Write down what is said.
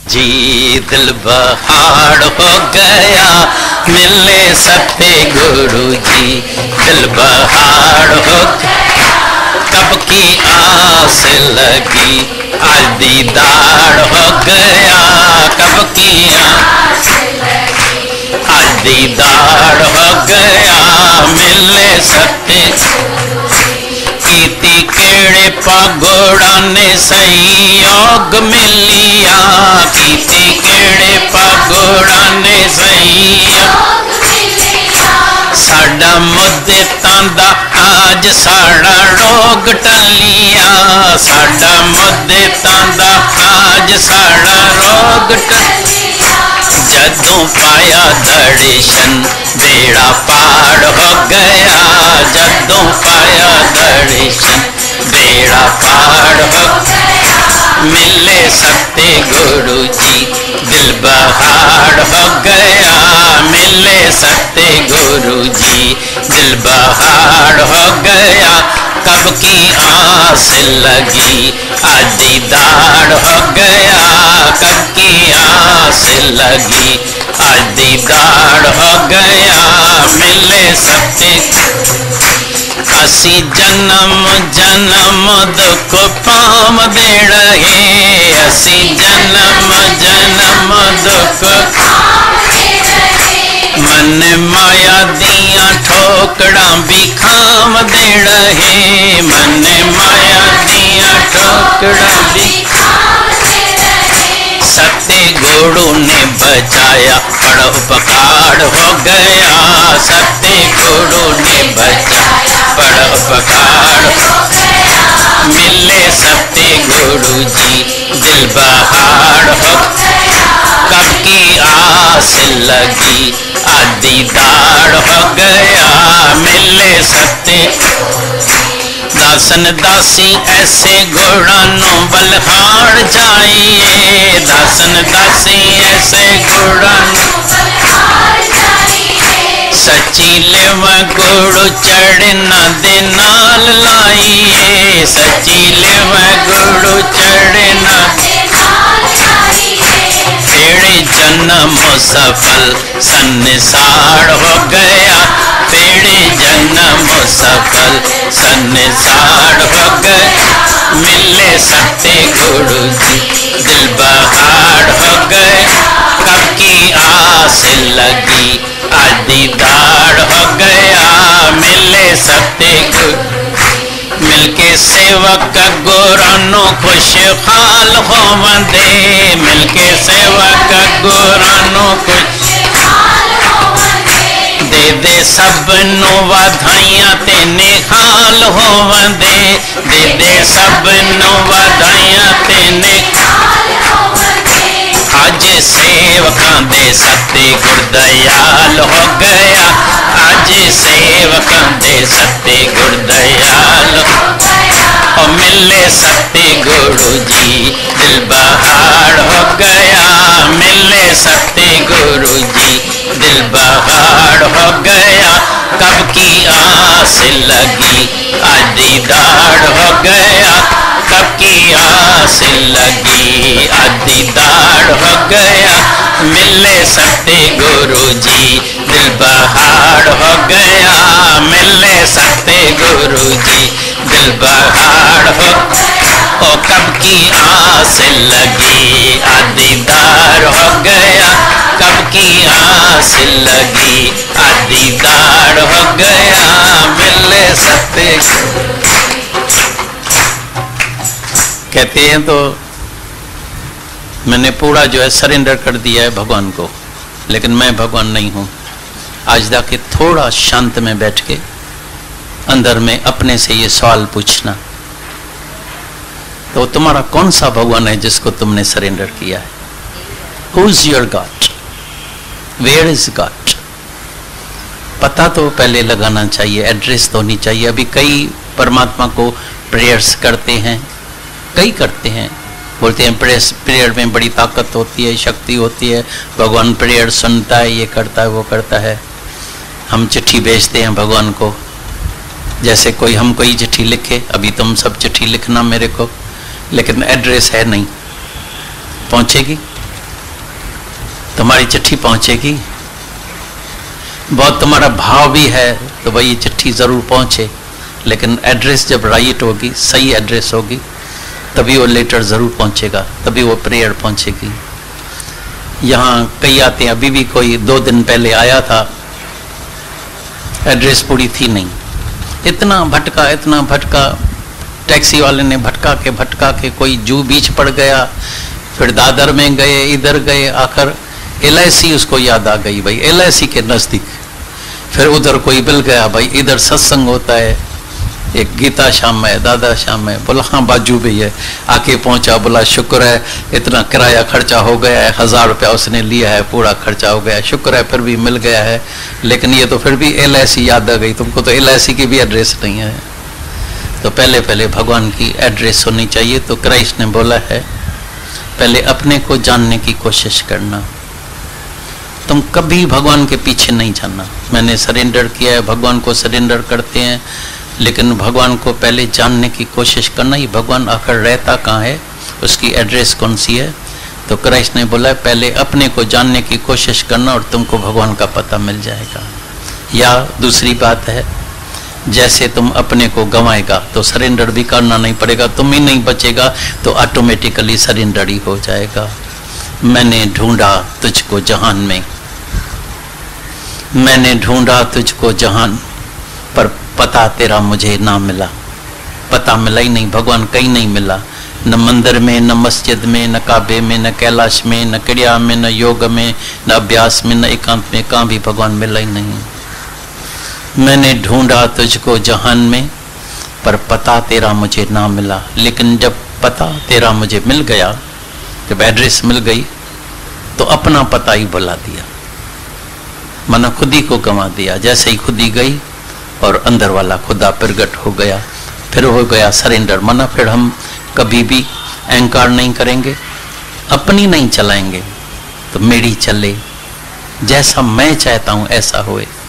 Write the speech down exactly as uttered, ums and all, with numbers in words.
जी दिल बहार हो गया मिले सत्य गुरु जी, दिल बहार हो कब की आस लगी आज दीदार हो गया, कब की आस लगी आज दीदार हो गया मिले सत्य कीती केड़े पगोड़ा ने संयोग मिलिया, कीती केड़े पगोड़ा ने संयोग मिलिया साडा मुद्दे तांदा आज साड़ा रोग टलिया, साडा मुद्दे तांदा आज साड़ा रोग टलिया जदों पाया दर्शन बेड़ा पार हो गया, जदों पाया दर्शन बेड़ा पार हो गया मिले सत्य गुरु जी, दिल बहार हो गया मिले सत्य गुरु जी, दिल बहार हो गया कब की आस लगी आज दीदार हो गया, कब की आस लगी आज दीदार हो गया मिले सत्य असी जन्म जन्म दुख पाम दे रहे, असी जन्म जन्म दुख मन माया दिया ठोकड़ा भी खाम दे रहे, मन माया दिया ठोकड़ा भी सत्य गुरु ने बचाया बड़ा उपकार हो गया, सत्य गुरु ने बचाया बड़ा उपकार हो गया मिले सत्य गुरु जी, दिल बहार हो गया कब की आस लगी आज दीदार हो गया मिले सत्य दासन दासी ऐसे गुणानो बलहार जाइए, दासन दासी ऐसे गुणानो बलहार जाइए सच्ची लेव गुरु चढ़ना दे नाल लाइए, सच्ची लेव गुरु चढ़ना दे नाल लाइए तेरे जन्म सफल संसार हो गया, तेरे जन्म सफल संसार हो गया मिले सत्य गुरु जी, दिल बहार हो गया कब की आस लगी आज दीदार हो गया मिले सत्य गुरु मिलके सेवक गुरानो खुशहाल होवंदे, मिलके सेवक गुरानो खुशहाल होवंदे दे दे सबनों वाधाइयां ते निहाल होवंदे, दे दे सबनों वाधाइयां ते निहाल होवंदे आज सेवकां दे सत्य गुर दयाल हो गया, आज सेवकां दे सत्य गुर दयाल हो गया और मिले सत्य गुरु जी, दिल बहार हो गया मिले सत्य गुरु जी, दिल बहार हो गया कब की आस लगी आज दीदार हो गया, कब की आस लगी आज दीदार हो गया मिले सत्य गुरु जी, दिल बहार हो गया मिले सत्य गुरु जी, दिल बहार हो ओ कब की आस लगी आज दीदार हो गया, कब की आस लगी आज दीदार हो गया मिले सत्य। कहते हैं तो मैंने पूरा जो है सरेंडर कर दिया है भगवान को, लेकिन मैं भगवान नहीं हूं। आज जाके थोड़ा शांत में बैठ के अंदर में अपने से ये सवाल पूछना, तो तुम्हारा कौन सा भगवान है जिसको तुमने सरेंडर किया है? Who is your God? Where is God? पता तो पहले लगाना चाहिए, एड्रेस तो होनी चाहिए। अभी कई परमात्मा को प्रेयर्स करते हैं, कई करते हैं, बोलते हैं प्रेयर में बड़ी ताकत होती है, शक्ति होती है, भगवान प्रेयर सुनता है, ये करता है, वो करता है। हम चिट्ठी भेजते हैं भगवान को, जैसे कोई हम कोई चिट्ठी लिखे, अभी तुम सब चिट्ठी लिखना मेरे को, लेकिन एड्रेस है नहीं, पहुंचेगी? तुम्हारी चिट्ठी पहुंचेगी। बहुत तुम्हारा भाव भी है तो भाई ये चिट्ठी जरूर पहुंचे, लेकिन एड्रेस जब राइट होगी, सही एड्रेस होगी, तभी वो लेटर जरूर पहुंचेगा, तभी वो प्रेयर पहुंचेगी। यहाँ कई आते हैं, अभी भी कोई दो दिन पहले आया था, एड्रेस पूरी थी नहीं, इतना भटका इतना भटका, टैक्सी वाले ने भटका के भटका के कोई जू बीच पड़ गया, फिर दादर में गए, इधर गए, आखिर एल आई सी उसको याद आ गई भाई, एल आई सी के नज़दीक। फिर उधर कोई मिल गया भाई, इधर सत्संग होता है, एक गीता शाम में, दादा शाम में, बोला हाँ बाजू भी है। आके पहुंचा, बोला शुक्र है इतना किराया खर्चा हो गया है, हजार रुपया उसने लिया है, पूरा खर्चा हो गया है, शुक्र है फिर भी मिल गया है, लेकिन ये तो फिर भी एल आई सी याद आ गई, तुमको तो एल आई सी की भी एड्रेस नहीं है। तो पहले पहले भगवान की एड्रेस होनी चाहिए। तो क्राइस्ट ने बोला है पहले अपने को जानने की कोशिश करना, तुम कभी भगवान के पीछे नहीं जाना। मैंने सरेंडर किया है, भगवान को सरेंडर करते हैं, लेकिन भगवान को पहले जानने की कोशिश करना, ही भगवान आखिर रहता कहाँ है, उसकी एड्रेस कौन सी है। तो क्राइस्ट ने बोला पहले अपने को जानने की कोशिश करना और तुमको भगवान का पता मिल जाएगा। या दूसरी बात है, जैसे तुम अपने को गंवाएगा तो सरेंडर भी करना नहीं पड़ेगा, तुम ही नहीं बचेगा तो ऑटोमेटिकली सरेंडर ही हो जाएगा। मैंने ढूंढा तुझको जहान में, मैंने ढूंढा तुझको जहान, पर पता तेरा मुझे ना मिला। पता मिला ही नहीं, भगवान कहीं नहीं मिला, न मंदिर में, न मस्जिद में, न काबे में, न कैलाश में, न क्रिया में, न योग में, न अभ्यास में, न एकांत में, कहाँ भी भगवान मिला ही नहीं। मैंने ढूंढा तुझको जहान में, पर पता तेरा मुझे ना मिला। लेकिन जब पता तेरा मुझे मिल गया, जब एड्रेस मिल गई, तो अपना पता ही भुला दिया, माना खुद ही को गंवा दिया। जैसे ही खुद ही गई और अंदर वाला खुदा प्रगट हो गया, फिर हो गया सरेंडर। माना फिर हम कभी भी अहंकार नहीं करेंगे, अपनी नहीं चलाएंगे, तो मेरी चले, जैसा मैं चाहता हूं ऐसा होए।